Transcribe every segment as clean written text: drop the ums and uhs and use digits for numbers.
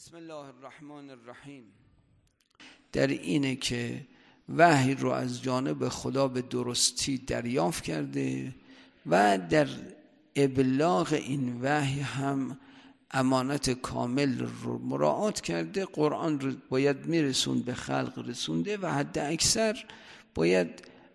بسم الله الرحمن الرحیم. در اینه که وحی رو از جانب خدا به درستی دریافت کرده و در ابلاغ این وحی هم امانت کامل رو مراعات کرده. قرآن رو باید میرسوند به خلق رسونده و حد اکثر باید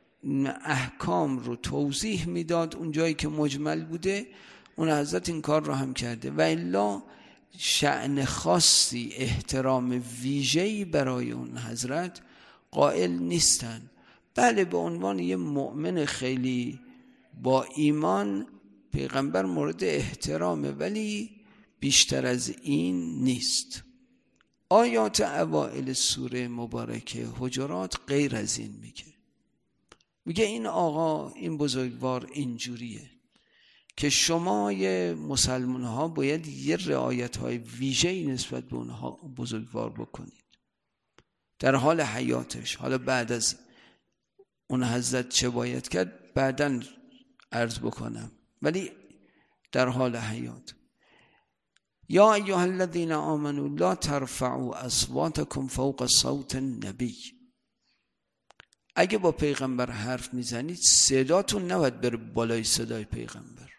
احکام رو توضیح میداد اون جایی که مجمل بوده. اون حضرت این کار رو هم کرده و الا شأن خاصی، احترام ویژه‌ای برای اون حضرت قائل نیستن. بله، به عنوان یه مؤمن خیلی با ایمان پیغمبر مورد احترامه، ولی بیشتر از این نیست. آیات اوائل سوره مبارکه حجرات غیر از این میگه این آقا، این بزرگوار اینجوریه که شما مسلمان ها باید یه رعایت های ویژه‌ای نسبت به اونها بزرگوار بکنید در حال حیاتش. حالا بعد از اون حضرت چه باید کرد بعداً عرض بکنم، ولی در حال حیات. یا ایها الذین آمنوا لا ترفعوا اصواتکم فوق صوت النبی. اگه با پیغمبر حرف میزنید صداتون نباید بره بالای صدای پیغمبر.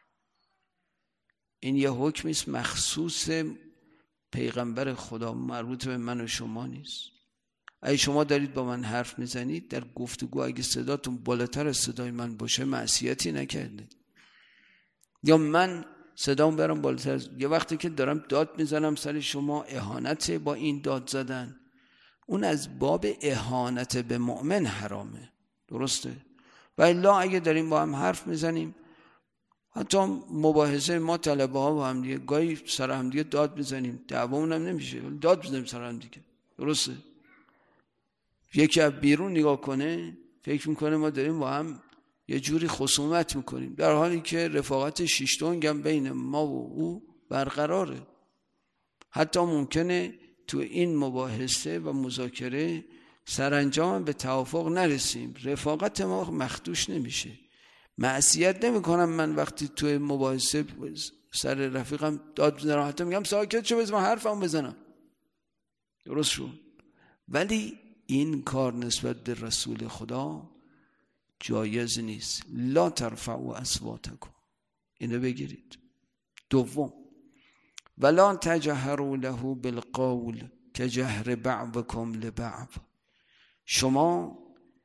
این یه حکمی است مخصوص پیغمبر خدا، مربوط به من و شما نیست. اگه شما دارید با من حرف میزنید در گفتگو، اگه صداتون بالاتر از صدای من باشه معصیتی نکردید. یا من صدام برم بالاتر از، یه وقتی که دارم داد میزنم سر شما، اهانت با این داد زدن، اون از باب اهانت به مؤمن حرامه. درسته؟ و الا اگه داریم با هم حرف میزنیم، حتی مباحثه ما طلبه ها با هم دیگه گاهی سر هم دیگه داد میزنیم، دعوامون هم نمیشه، داد میزنیم سر هم دیگه. درسته؟ یکی از بیرون نگاه کنه فکر میکنه ما داریم با هم یه جوری خصومت میکنیم، در حالی که رفاقت شیشتونگ هم بین ما و او برقراره. حتی ممکنه تو این مباحثه و مذاکره سرانجام به توافق نرسیم، رفاقت ما مخدوش نمیشه. معصیت نمی کنم من وقتی توی مباحثه سر رفیقم داد بزنم، حتی میگم ساکت شو بذار من حرفم بزنم. درست شد؟ ولی این کار نسبت به رسول خدا جایز نیست. لا ترفعوا اصواتکم، اینو بگیرید. دوم، ولا تجهروا له بالقول كجهر بعضكم لبعض. شما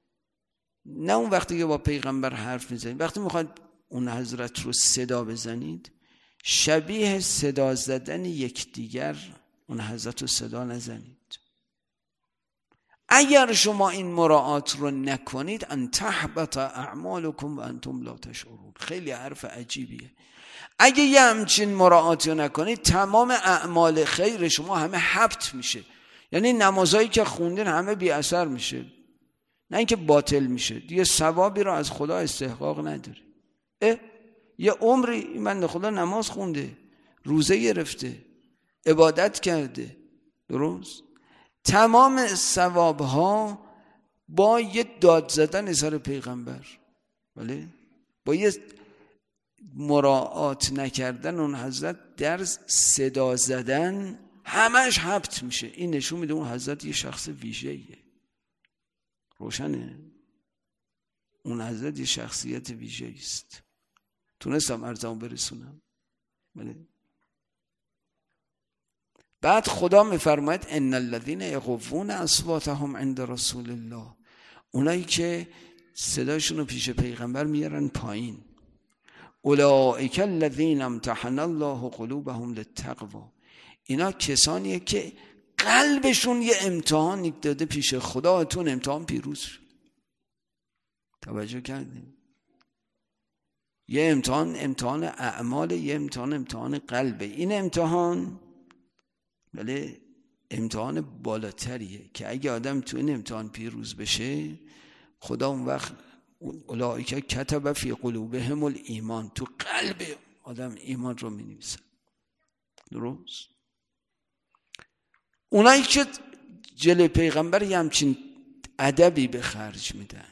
نه اون وقتی که با پیغمبر حرف میزنید، وقتی میخواید اون حضرت رو صدا بزنید، شبیه صدا زدن یکدیگر اون حضرت رو صدا نزنید. اگر شما این مراعات رو نکنید، ان تحبط اعمالکم و انتم لا تشعرون. خیلی حرف عجیبیه. اگه یه همچین مراعاتی رو نکنید، تمام اعمال خیر شما همه حبط میشه. یعنی نمازایی که خوندین همه بی اثر میشه، نه اینکه باطل میشه، دیگه ثوابی رو از خدا استحقاق نداری. یه عمری من خدا نماز خونده، روزه گرفته، عبادت کرده، درست؟ تمام ثوابها با یه داد زدن سر پیغمبر، ولی با یه مراعات نکردن اون حضرت در صدا زدن همش حبط میشه. این نشون میده اون حضرت یه شخص ویژه‌ایه. روشنه؟ اون حضرت یه شخصیت ویژه‌ای است. تونستم عرضمو برسونم؟ بله. بعد خدا میفرماید ان الذين يغضون اصواتهم عند رسول الله. اونایی که صداشون رو پیش پیغمبر میارن پایین. اولئک الذین امتحن الله قلوبهم للتقوی. اینا کسانیه که قلبشون یه امتحانی داده پیش خدا، تون امتحان پیروز شد. توجه کردیم؟ یه امتحان اعمال، یه امتحان قلبه. این امتحان بله امتحان بالاتریه که اگه آدم تو این امتحان پیروز بشه، خدا اون وقت اولئک کتب فی قلوبهم الایمان، تو قلب آدم ایمان رو می‌نویسه. درست؟ اونایی که جلوی پیغمبر یه همچین ادبی به خرج میدن،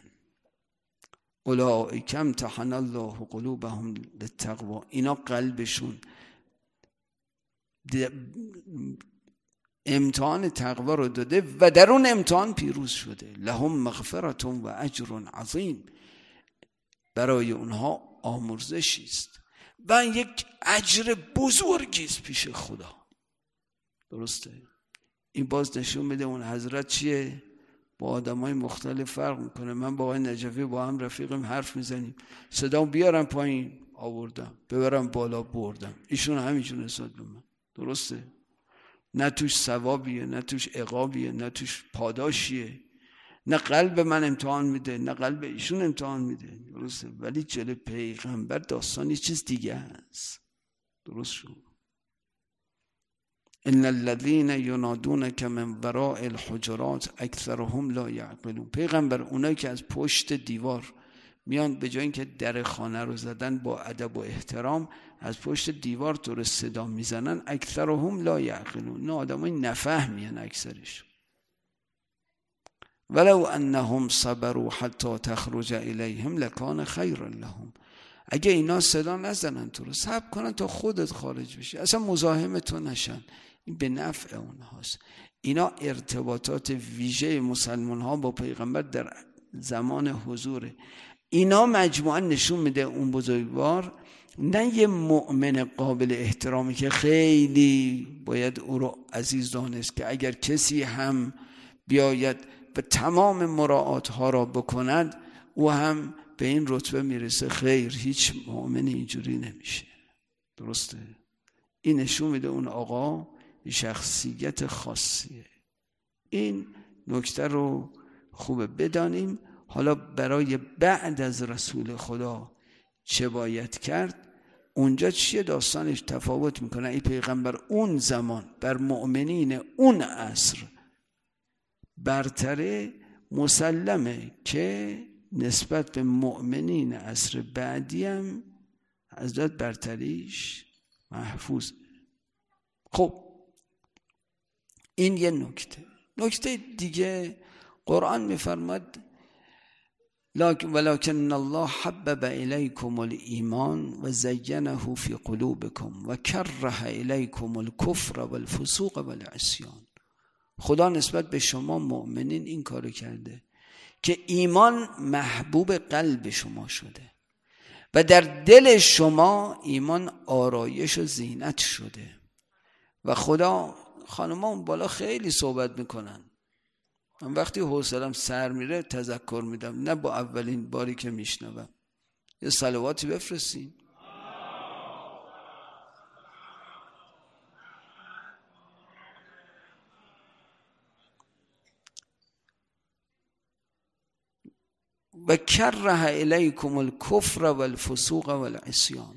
اولئک امتحن الله قلوبهم للتقوی، اینا قلبشون امتحان تقوا رو داده و در اون امتحان پیروز شده. لهم مغفرة و اجر عظیم، برای اونها آمرزشی است و یک اجر بزرگی است پیش خدا. درسته؟ این باز نشون میده اون حضرت چیه؟ با آدمای مختلف فرق میکنه. من با آقای نجفی با هم رفیقیم، حرف میزنیم، صدام بیارم پایین آوردم، ببرم بالا بردم، ایشون همینجور نسبت به من. درسته؟ نه توش ثوابیه، نه توش عقابیه، نه توش پاداشیه، نه قلب من امتحان میده نه قلب ایشون امتحان میده. درسته؟ ولی جلوی پیغمبر داستان یه چیز دیگه است. درست شد؟ ان الذين ينادونك من وراء الحجرات اکثرهم لا يعقلون. پیغمبر، اونایی که از پشت دیوار میان، به جای اینکه در خانه رو زدن با ادب و احترام، از پشت دیوار تو رو صدا میزنن، اکثرهم لا یعقلون. نه آدمای نفهمین اکثرش. ولو انهم صبروا حتی تخرج الیهم لکان خیرا لهم. اگه اینا صدا نزنن تو رو، صبر کنن تا خودت خارج بشی، اصلا مزاحم تو نشن، این به نفع اونهاست. اینا ارتباطات ویژه مسلمان ها با پیغمبر در زمان حضوره. اینا مجموعا نشون میده اون بزرگوار نه یه مؤمن قابل احترامی که خیلی باید او رو عزیز دانست، که اگر کسی هم بیاید و تمام مراعات ها را بکند او هم به این رتبه میرسه. خیر، هیچ مؤمن اینجوری نمیشه. درسته؟ این نشون میده اون آقا شخصیت خاصیه. این نکته رو خوبه بدانیم. حالا برای بعد از رسول خدا چه باید کرد؟ اونجا چیه داستانش تفاوت میکنه. این پیغمبر اون زمان بر مؤمنین اون عصر برتره، مسلمه که نسبت به مؤمنین عصر بعدی هم حضرت برتریش محفوظ. خب این یه نکته. نکته دیگه قرآن میفرماد ولکن الله حبب الیکم الایمان و زینه فی قلوبکم و کره الیکم الکفر والفسوق والعصیان. خدا نسبت به شما مؤمنین این کارو کرده که ایمان محبوب قلب شما شده و در دل شما ایمان آرایش و زینت شده. و خدا، خانم‌ها اون بالا خیلی صحبت میکنن، من وقتی حوصله‌ام سر میره تذکر میدم، نه با اولین باری که میشنوم. یه صلواتی بفرستین. و کره الیکم الکفر والفسوق والعصیان.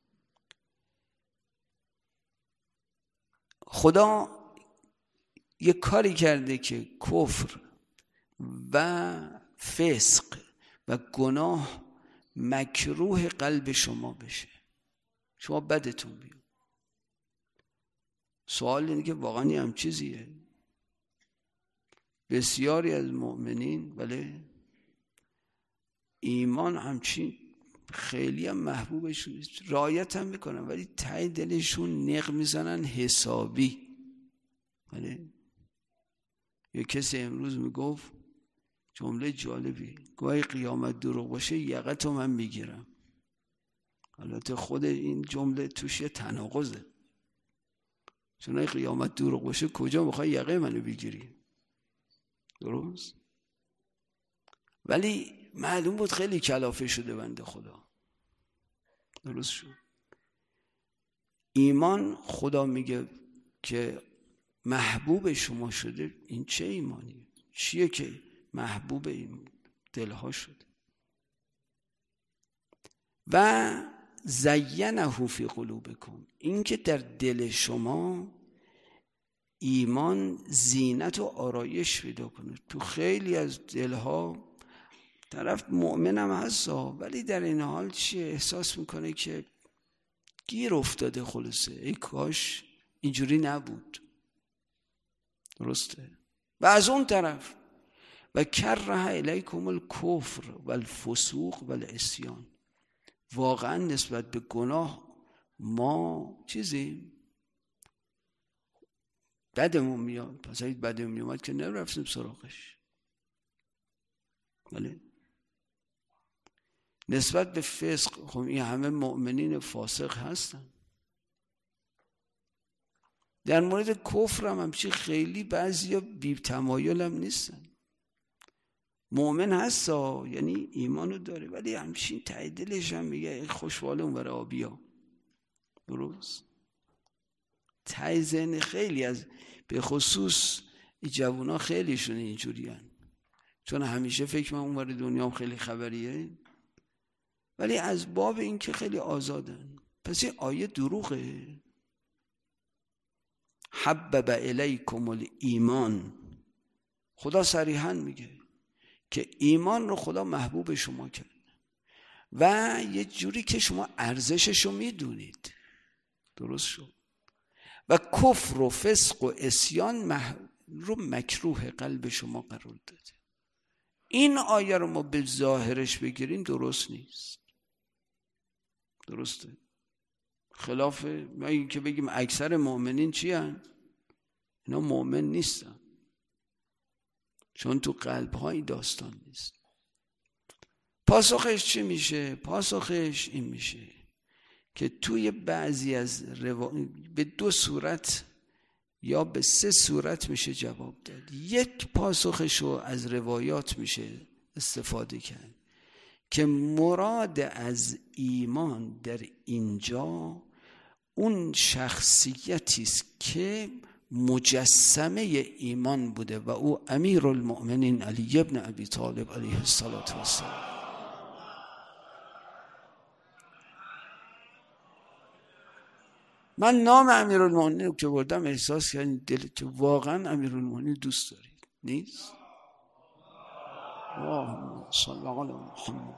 خدا یه کاری کرده که کفر و فسق و گناه مکروه قلب شما بشه، شما بدتون بیاد. سوال اینه که واقعا یه هم چیزیه؟ بسیاری از مؤمنین بله ایمان همچین خیلی هم محبوبشون نیست، رعایت هم میکنن، ولی ته دلشون نق میزنن حسابی. بله یه کسی امروز میگفت جمله جالبی، گاهی قیامت دروغ باشه یقتو من میگیرم. البته خود این جمله توش یه تناقضه، چون قیامت دروغ باشه کجا میخوای یقه منو بگیری؟ درست؟ ولی معلوم بود خیلی کلافه شده بنده خدا. درست شد؟ ایمان خدا میگه که محبوب شما شده. این چه ایمانی؟ چیه که محبوب این دلها شده؟ و زینه فی قلوبکم، این که در دل شما ایمان زینت و آرایش پیدا کنه. تو خیلی از دلها طرف مؤمنم هست ولی در این حال چیه؟ احساس میکنه که گیر افتاده، خلاصه ای کاش اینجوری نبود. درسته؟ و از اون طرف و کره الیکم الکفر والفسوق والعصیان، واقعا نسبت به گناه ما چیزیم؟ بدمون میاد. پس اگه بدمون میاد که نرفتیم سراغش. ولی نسبت به فسق، خب این همه مؤمنین فاسق هستن. در مورد کفر هم همچی خیلی بعضیا بی تمایل هم نیستن. مؤمن هستا، یعنی ایمانو داره، ولی همچین ته دلش هم میگه خوشحاله اون برای آبیا. درست؟ ته ذهن خیلی از به خصوص جوونا خیلیشون اینجوری هن. چون همیشه فکر من اون برای دنیا هم خیلی خبریه، ولی از باب این که خیلی آزادن. پس این آیه دروغه. حبب الیکم الایمان، خدا صریحا میگه که ایمان رو خدا محبوب شما کرد و یه جوری که شما ارزشش رو میدونید. درست شد. و کفر و فسق و عصیان رو مکروه قلب شما قرار داده. این آیه رو ما به ظاهرش بگیریم درست نیست. درسته؟ خلاف ما این که بگیم اکثر مؤمنین چی هن؟ اینا مؤمن نیستن، چون تو قلب‌ها این داستان نیست. پاسخش چی میشه؟ پاسخش این میشه که توی بعضی از به 2 صورت یا به 3 صورت میشه جواب داد. یک پاسخشو از روایات میشه استفاده کرد که مراد از ایمان در اینجا اون شخصیتی است که مجسمه ایمان بوده و او امیرالمؤمنین علی ابن ابی طالب علیه السلام. من نام امیرالمؤمنین رو که بردم احساس کردم دلت که واقعا امیرالمؤمنین دوست دارید. نیست؟ اللهم صل علی محمد.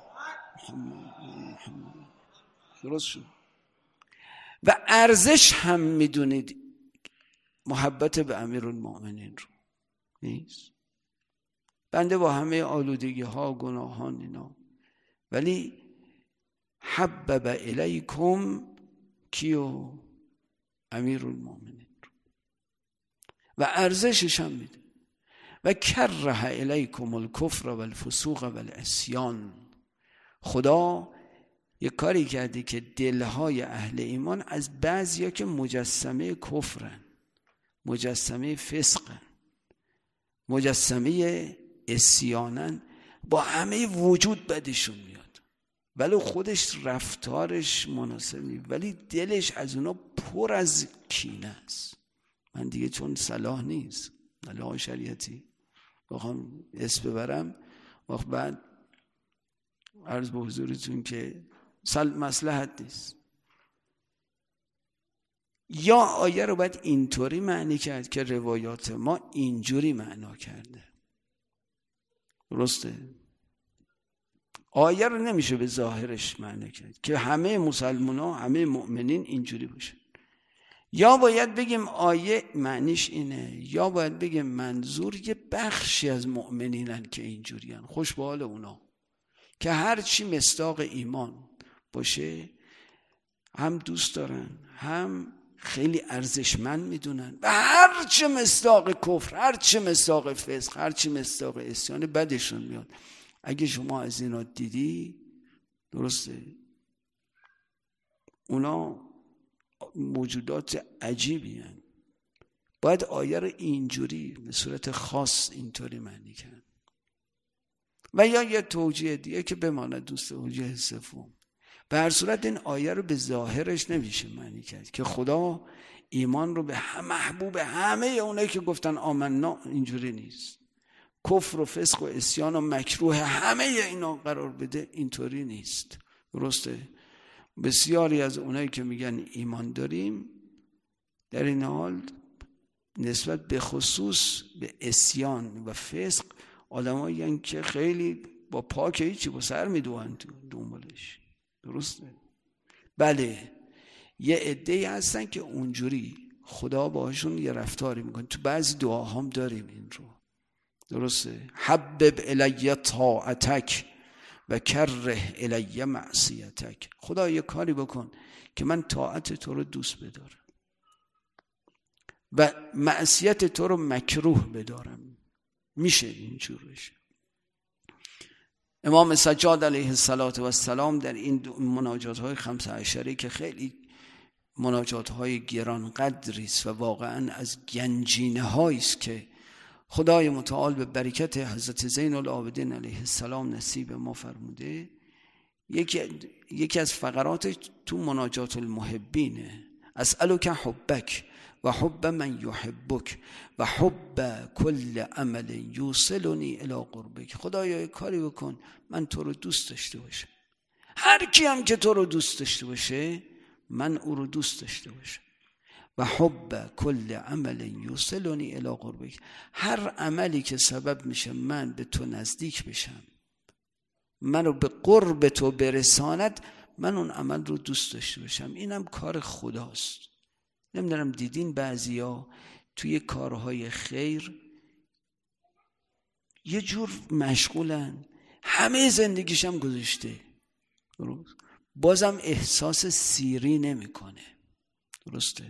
درست شد. و ارزش هم میدونید محبت به امیرالمؤمنین رو. نیست؟ بنده با همه آلودگی ها گناهان اینا، ولی حبب الیکم کیو؟ امیرالمؤمنین رو. و ارزشش هم میده. و کره الیکم الکفر و الفسوق و العصیان. خدا یه کاری کرده که دلهای اهل ایمان از بعضیا که مجسمه کفرن، مجسمه فسقن، مجسمه عصیانن، با همه وجود بدشون میاد، ولی خودش رفتارش مناسب نیست، ولی دلش از اونا پر از کینه است. من دیگه چون صلاح نیست، صلاح شریعتی بخوام اسم ببرم، وقت بعد عرض به حضورتون که مصلحت نیست. یا آیه رو باید اینطوری معنی کرد که روایات ما اینجوری معنا کرده. درسته؟ آیه رو نمیشه به ظاهرش معنی کرد که همه مسلمان ها، همه مؤمنین اینجوری باشه. یا باید بگیم آیه معنیش اینه، یا باید بگیم منظور یه بخشی از مؤمنینن که اینجوری هن. خوش به حال اونا که هرچی مصداق ایمان باشه هم دوست دارن، هم خیلی ارزشمند میدونن، و هرچی مصداق کفر، هرچی مصداق فسق، هرچی مصداق عصیان بدشون میاد. اگه شما از اینا دیدی، درسته، اونا موجودات عجیبی هن. باید آیه رو اینجوری به صورت خاص اینطوری معنی کرد. و یا یه توجیه دیگه که بماند دوست، توجیه سوم. به هر صورت این آیه رو به ظاهرش نمیشه معنی کرد که خدا ایمان رو به محبوب همه اونایی که گفتن آمنا اینجوری نیست. کفر و فسق و عصیان و مکروه همه اینا قرار بده، اینطوری نیست. درسته؟ بسیاری از اونایی که میگن ایمان داریم در این حال نسبت به خصوص به عصیان و فسق آدمایی هستند که خیلی با پاک هیچی با سر میدوئن دنبالش. درسته؟ بله، یه عده‌ای هستن که اونجوری خدا باهاشون یه رفتاری میکنه. تو بعضی دعاهام داریم این رو. درسته؟ حبب الی طاعتک و کره الی معصیتک. خدا یه کاری بکن که من طاعت تو رو دوست بدارم و معصیت تو رو مکروه بدارم. میشه اینجور بشه. امام سجاد علیه السلام در این مناجات های 5 عشره که خیلی مناجات های گران قدری است و واقعا از گنجینه هایی است که خدای متعال به برکت حضرت زین العابدین علیه السلام نصیب ما فرموده، یکی از فقرات تو مناجات المحبینه: اسألک حبک و حب من یحبک و حب کل عمل یوصلنی الی قربک. خدایا کاری بکن من تو رو دوست داشته باشم، هر کی هم که تو رو دوست داشته باشه من او رو دوست داشته باشم. و حب کل عمل یوصلنی الی قربک، هر عملی که سبب میشه من به تو نزدیک بشم، منو به قرب تو برساند، من اون عمل رو دوست داشته باشم. اینم کار خداست. نمیدونم دیدین بعضیا توی کارهای خیر یه جور مشغولن، همه زندگیشم گذاشته، بازم احساس سیری نمیکنه. درسته؟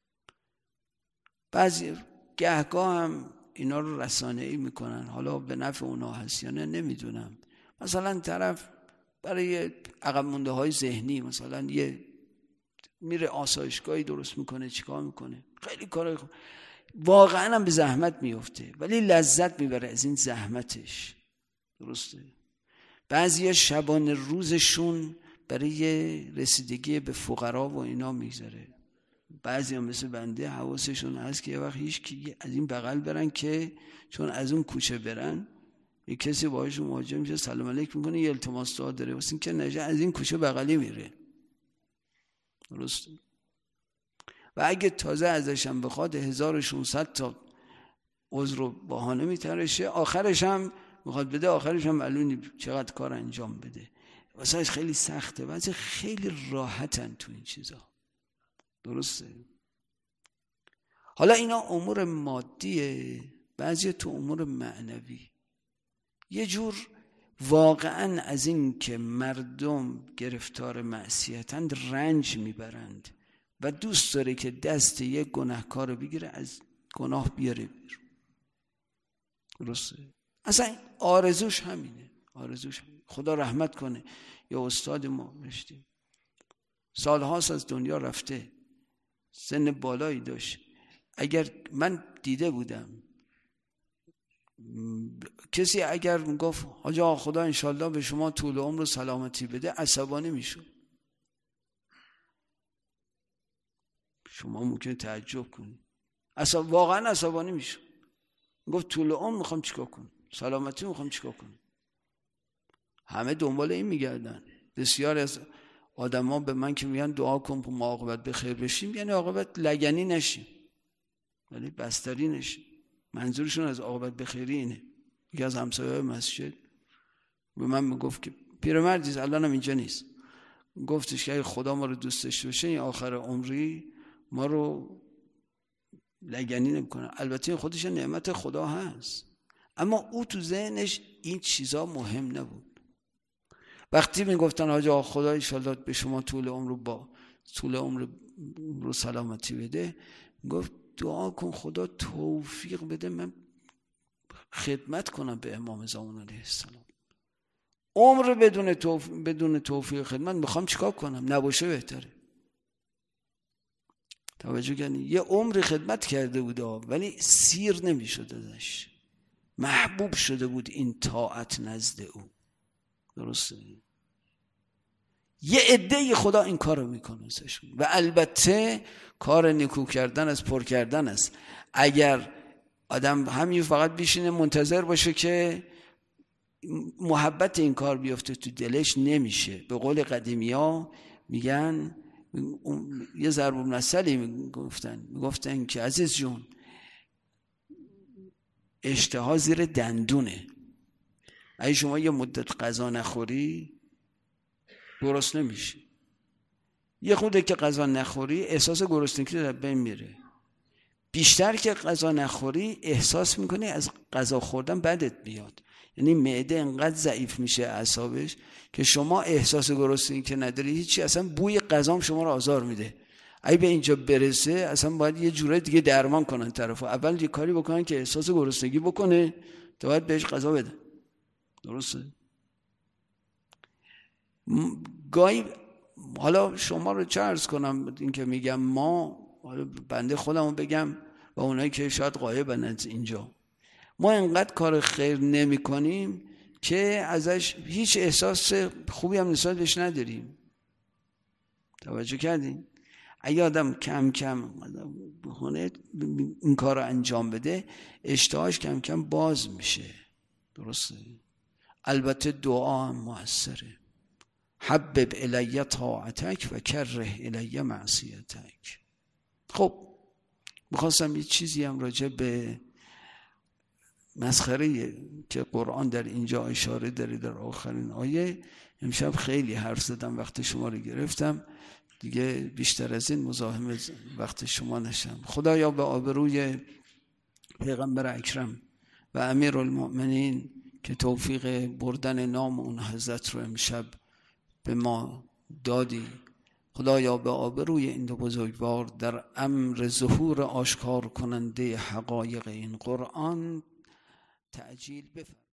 بعضی گهگاه هم اینا رو رسانه‌ای میکنن، حالا به نفع اونا هست یا نه نمیدونم. مثلا طرف برای عقب مونده های ذهنی مثلا یه میره آسایشگاهی درست میکنه، چیکار میکنه، خیلی کارای واقعا هم به زحمت میفته ولی لذت میبره از این زحمتش. درسته؟ بعضی شبانه روزشون برای رسیدگی به فقرا و اینا میگذره. بعضی هم مثل بنده حواسشون هست که یه وقت هیچ کی از این بغل برن که چون از اون کوچه برن یه کسی باهاشون مواجه میشه، سلام علیک میکنه، یه التماس دعا داره، واسه اینکه نشه از این کوچه بغلی میره. درسته؟ و اگه تازه ازشم بخواد 1600 تا عذر و بهانه میترشه، آخرش هم میخواد بده، آخرش هم معلوم چقدر کار انجام بده. واسه خیلی سخته، واسه خیلی راحتن تو این چیزا. درسته؟ حالا اینا امور مادیه، بعضی تو امور معنوی. یه جور واقعا از این که مردم گرفتار معصیتند رنج میبرند و دوست داره که دست یک گناهکار بگیره، از گناه بیاره بیرون. درسته؟ اصلا آرزوش همینه. خدا رحمت کنه. یا استاد ما رشتی سالهاست از دنیا رفته، سن بالایی داشت. اگر من دیده بودم کسی اگر میگفت حاج آقا خدا انشالله به شما طول عمر و سلامتی بده، عصبانی میشد. شما ممکنه تعجب کنید، واقعا عصبانی میشد. میگفت طول عمر میخوام چیکار کنم، سلامتی میخوام چیکار کنم. همه دنبال این میگردن. بسیار از آدما به من که میگن دعا کن ما عاقبت به خیر بشیم، یعنی عاقبت لگنی نشیم ولی بستری نشیم. منظورشون از عاقبت به خیری اینه. یکی از همسایه‌های مسجد به من میگفت که پیرمردی الانم اینجا نیست، گفتش که اگه خدا ما رو دوست داشته باشه این آخر عمری ما رو لگنی نمیکنه. البته خودش نعمت خدا هست، اما او تو ذهنش این چیزا مهم نبود. وقتی میگفتن حاج آقا خدا ان شاءالله به شما طول عمر رو سلامتی بده، گفت دعا کن خدا توفیق بده من خدمت کنم به امام زمان علیه السلام. عمر بدون توفیق خدمت میخوام چیکار کنم؟ نباشه بهتره. توجه کنی یه عمر خدمت کرده بود ولی سیر نمیشد ازش، محبوب شده بود این طاعت نزد او. درسته؟ یه عده خدا این کار رو میکنه و البته کار نیکو کردن از پر کردن است. اگر آدم همین فقط بیشینه منتظر باشه که محبت این کار بیفته تو دلش، نمیشه. به قول قدیمی ها میگن، یه ضرب المثلی میگفتن که عزیز جون اشتها زیر دندونه. اگه شما یه مدت غذا نخوری درست نمیشه. یه خورده که غذا نخوری احساس گرسنگی در بین میره. بیشتر که غذا نخوری احساس میکنی از غذا خوردن بدت بیاد. یعنی معده انقدر ضعیف میشه اعصابش که شما احساس گرسنگی که نداری هیچی، اصلا بوی غذام شما رو آزار میده. اگه به اینجا برسه اصلا باید یه جوره دیگه درمان کنن طرفو. اول یه کاری بکنن که احساس گرسنگی بکنه تا باید بهش غذا بده. درسته؟ گاهی حالا شما رو چه عرض کنم، این که میگم ما، حالا بنده خودمو بگم و اونایی که شاید غایبن از اینجا، ما انقدر کار خیر نمی کنیم که ازش هیچ احساس خوبی هم نسبت بهش نداریم. توجه کردین؟ اگه آدم کم کم بخونه این کار رو انجام بده، اشتهاش کم کم باز میشه. درسته؟ البته دعا هم موثره. حبب الی طاعتک و کره الی معصیتک. خب میخواستم یه چیزی هم راجع به مسخره که قرآن در اینجا اشاره داره در آخرین آیه. امشب خیلی حرف زدم، وقت شما رو گرفتم، دیگه بیشتر از این مزاحم وقت شما نشم. خدایا به آبروی پیغمبر اکرم و امیرالمؤمنین که توفیق بردن نام اون حضرت رو امشب به ما دادی، خدایا به آبروی این دو بزرگوار در امر ظهور آشکار کننده حقایق این قرآن تعجیل بفرما.